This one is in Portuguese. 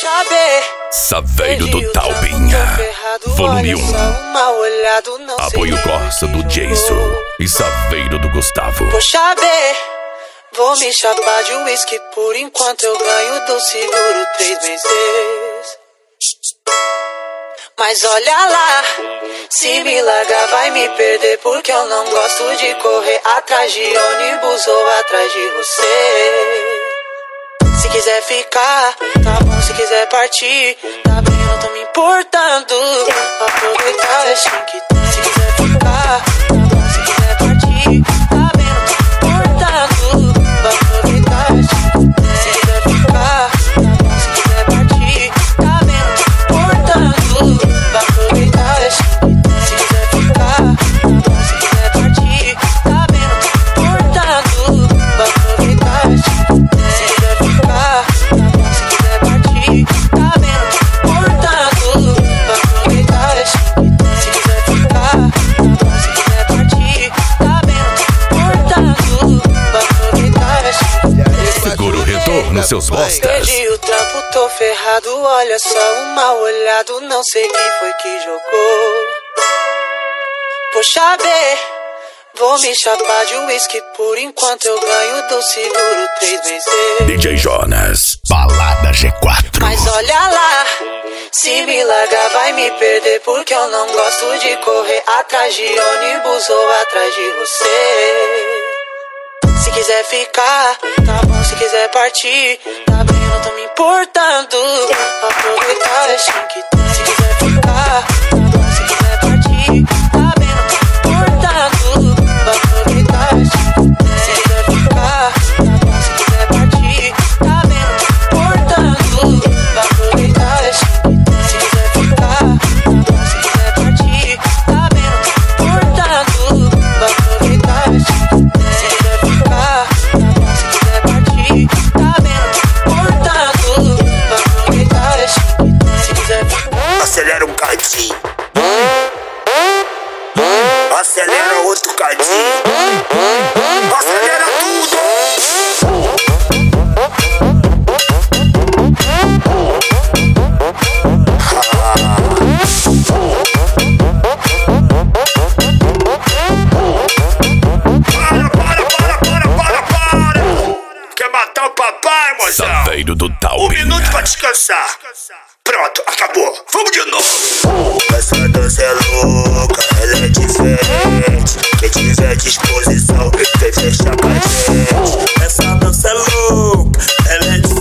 saber. Saveiro do Taubinha, volume 1. Apoio Corsa do Jason e Saveiro do Gustavo. Vou saber, vou me chapar de uísque por enquanto eu ganho do seguro 3 meses. Mas olha lá, se me largar vai me perder, porque eu não gosto de correr atrás de ônibus ou atrás de você. Se quiser ficar, tá bom, se quiser partir, tá bem, eu não tô me importando. Aproveitar é assim que tem. Se quiser ficar, tá bom, se quiser partir, tá bem, eu não tô me importando. Aproveitar é assim que tem. Se quiser ficar, tá bom, se quiser partir, tá bem, eu não tô me importando. Aproveitar é assim que tem. Se quiser ficar, tá bom, se quiser partir, tá bem, eu não tô me importando. Aproveitar é assim que tem. Seguro retorno, seus bostas. Perdi o trampo, tô ferrado. Olha só, um mal olhado. Não sei quem foi que jogou. Poxa B, vou me chapar de uísque por enquanto eu ganho do seguro 3 meses. DJ Jonas, Balada G4. Mas olha lá, se me largar vai me perder, porque eu não gosto de correr atrás de ônibus ou atrás de você. Se quiser ficar, tá bom, se quiser partir, tá bem, eu não tô me importando. Aproveitar é assim que tem. Se quiser ficar, tá bom, se quiser partir, tá bem, eu não tô me importando. Aproveitar é assim que tem. Se quiser ficar, tá bom, se quiser partir, tá bem, eu não tô me importando. Aproveitar é assim que tem. Se quiser ficar, tá bom, se quiser partir, tá bem, eu não tô me importando. Aproveitar é assim que tem. Acelera um cadinho, acelera outro cadinho, acelera tudo. Para. Quer matar o papai, moção? Saveiro do Taubinha. 1 minuto pra descansar. Pronto, acabou. Vamos de novo. Essa dança é louca, ela é diferente. Quem tiver disposição, vem fechar com a gente. Essa dança é louca, ela é diferente.